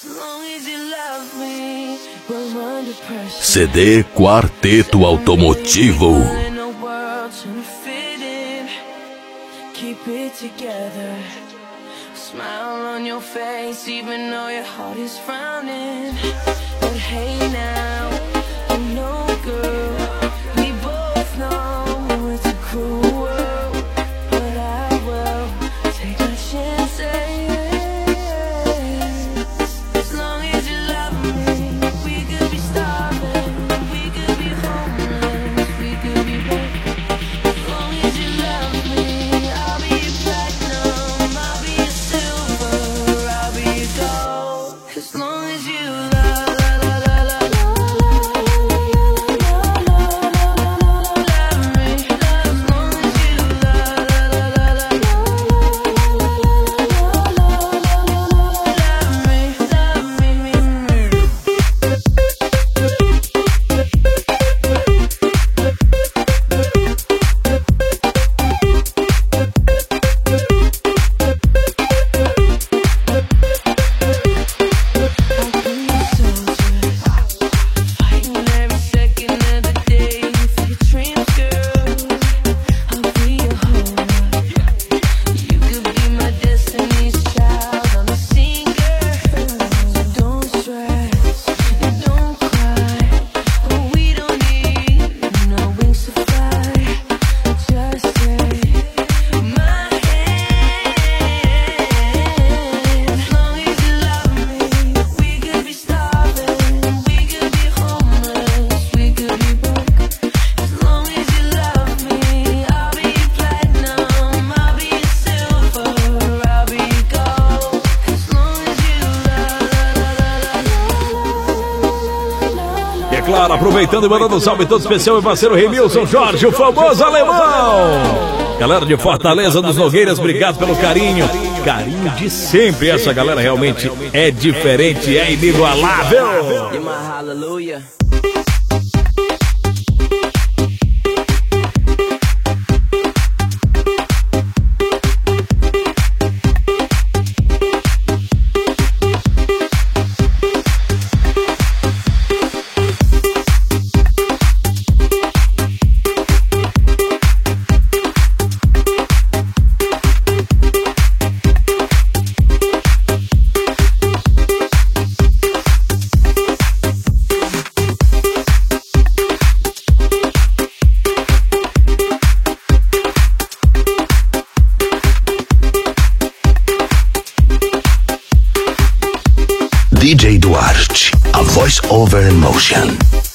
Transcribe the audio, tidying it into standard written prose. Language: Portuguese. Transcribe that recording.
CD Quarteto Automotivo. Keep it together. Smile on your face, even though your heart is frowning. But hey now, you know, girl, we both know it's a cruel world. But I will take my chances. As long as you love me, we could be starving, we could be homeless, we could be broke. As long as you love me, I'll be your platinum, I'll be your silver, I'll be your gold. As long as you love me, as long as you Claro, aproveitando e mandando um salve todo especial, meu parceiro Remilson Jorge, o famoso alemão. Galera de Fortaleza dos Nogueiras, obrigado pelo carinho. Carinho de sempre. Essa galera realmente é diferente, é inigualável. DJ Duarte, a voice over emotion.